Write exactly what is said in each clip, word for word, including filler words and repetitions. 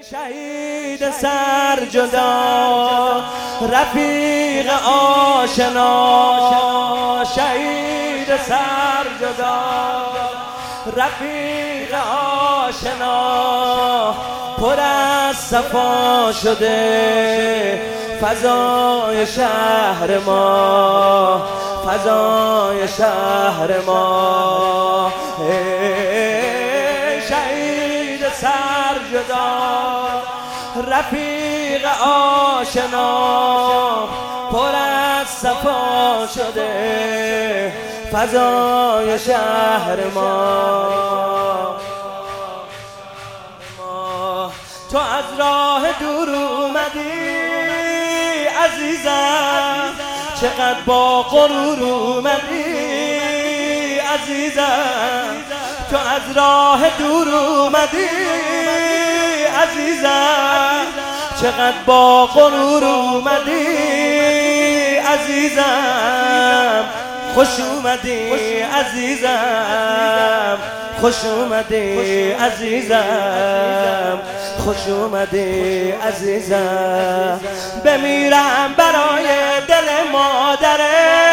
شهید سر جدا رفیق آشنا، شهید سر جدا رفیق آشنا، پر از صفا شده فضای شهر ما، فضای شهر ما. شهید سر جدا رفیق آشنا، پر از صفا شده فضای شهر ما. تو از راه دور اومدی عزیزم، چقدر با غرور اومدی عزیزم. تو از راه دور اومدی عزیزم، چقدر با غرور اومدی عزیزم. خوش اومدی عزیزم، خوش اومدی عزیزم، خوش اومدی عزیزم. بمیرم برای دل مادره،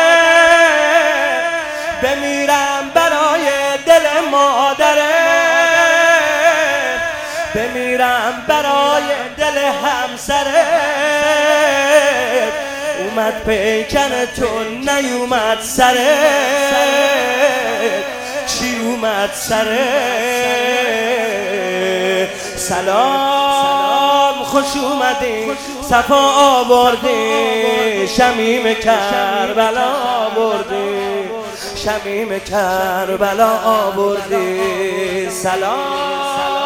بمیرم برای دل مادره، بمیرم برای دل همسره. اومد پیکن تو نیومد سره، چی اومد سره؟ سلام خوش اومدی، صفا آوردی، شمیم کربلا آوردی، شمیم کربلا آوردی. سلام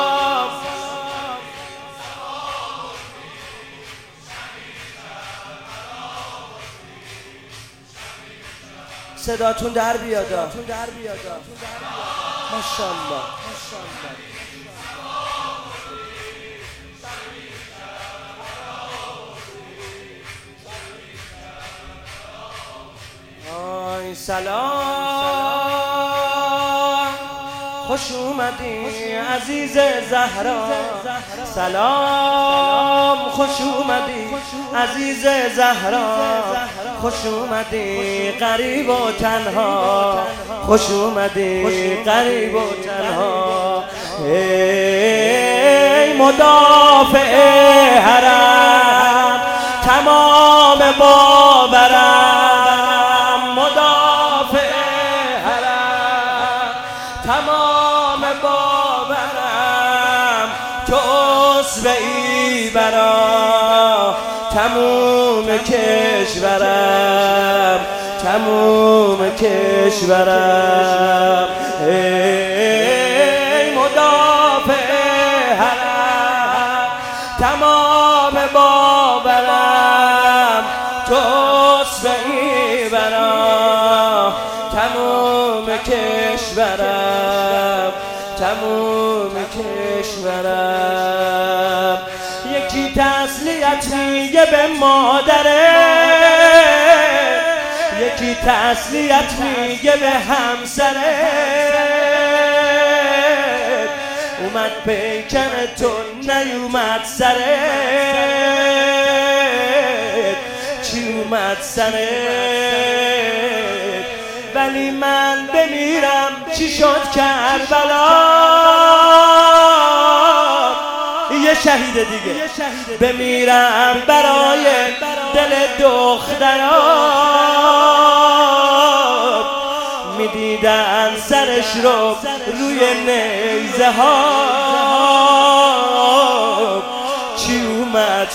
صداتون در بیادا، ماشاءالله. آی سلام خوش اومدی عزیز زهرا، سلام خوش اومدی عزیز زهرا، خوش اومدی غریب و تنها، خوش اومدی غریب و تنها. ای مدافع حرم تمام باورم، مدافع حرم تمام باورم. تو اصبعی برا تموم کشورم، تموم کشورم. ای مدافع حرم تمام باورم، تو اصبعی برا تموم کشورم، تموم کشورم. یکی تسلیت میگه به مادره، یکی تسلیت میگه به همسره. اومد پیکن تو نیومد سره، چی اومد سره؟ ولی من بمیرم چی شد کربلا؟ یه شهید دیگه. بمیرم برای دل دختران، میدیدن سرش رو روی نیزه ها، چی اومد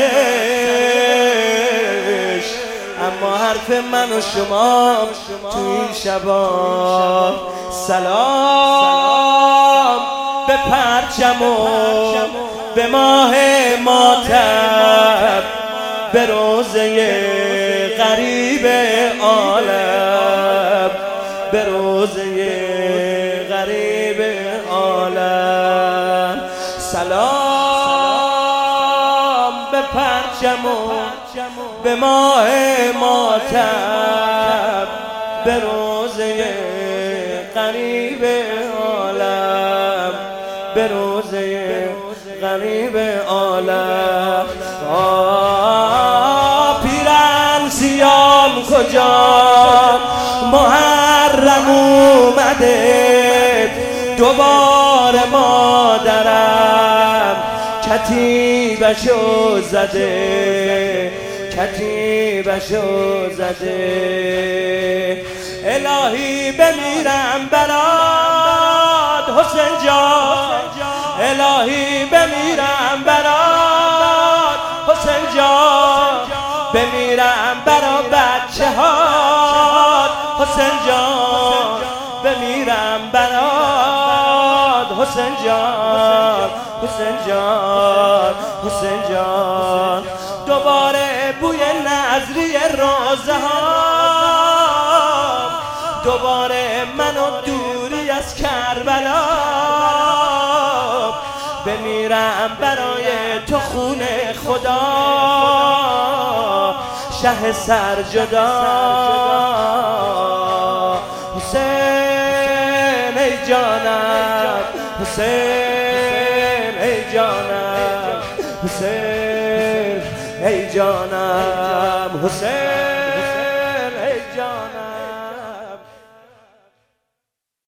سرش؟ اما حرف من و شما تو این شبا. سلام به پرچم و به ماه ماتم، به روزه غریب عالم، به روزه غریب عالم. سلام به پرچم و به ماه ماتم، به روزه غریب عالم، به روزه غریب عالم. پیرن سیام کجا محرم اومده دوباره مادرم کتیبشو زده کتیبشو زده. الهی بمیرم برات حسین جان، الهی بمیرم برات حسین جان، بمیرم برا بچه هات حسین جان، بمیرم برات حسین جان، حسین جان، حسین جان. دوباره بوی نظری روزه ها، دوباره منو دوری از کربلا، بمیرم برای تو خون خدا شه سر جدا. حسین ای جانم، حسین ای جانم، حسین ای جانم، حسین